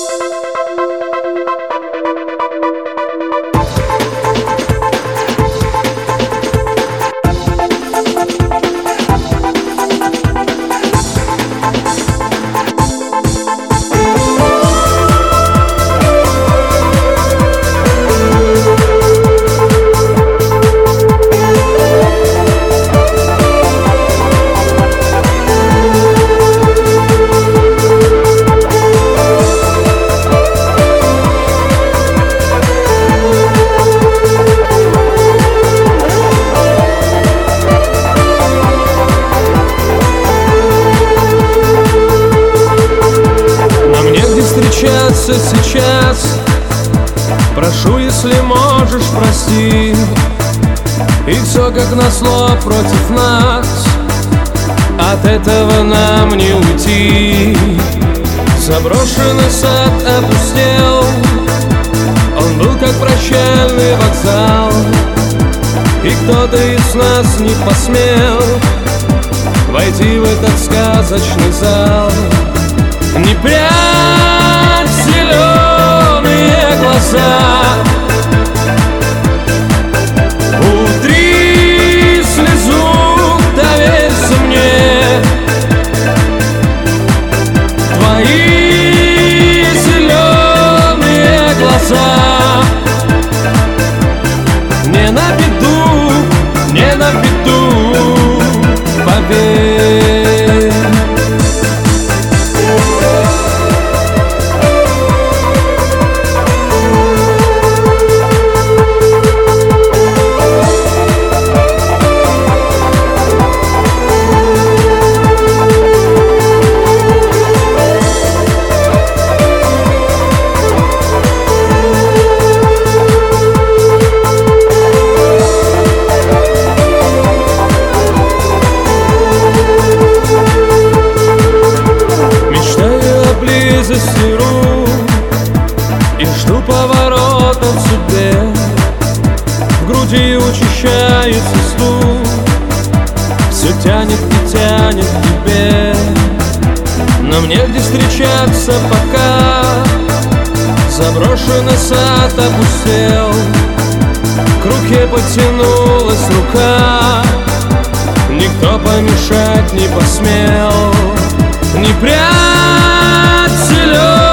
Сейчас прошу, если можешь, прости. И все как назло против нас, от этого нам не уйти. Заброшенный сад опустел, он был как прощальный вокзал, и кто-то из нас не посмел войти в этот сказочный зал. Не прячь зеленые глаза, утри слезу, доверься мне. Твои зеленые глаза не на беду, поверь. И жду поворота в судьбе, в груди учащается стук, все тянет и тянет к тебе. Нам негде встречаться пока, заброшенный сад опустел, к руке потянулась рука, никто помешать не посмел. Не прячь зеленые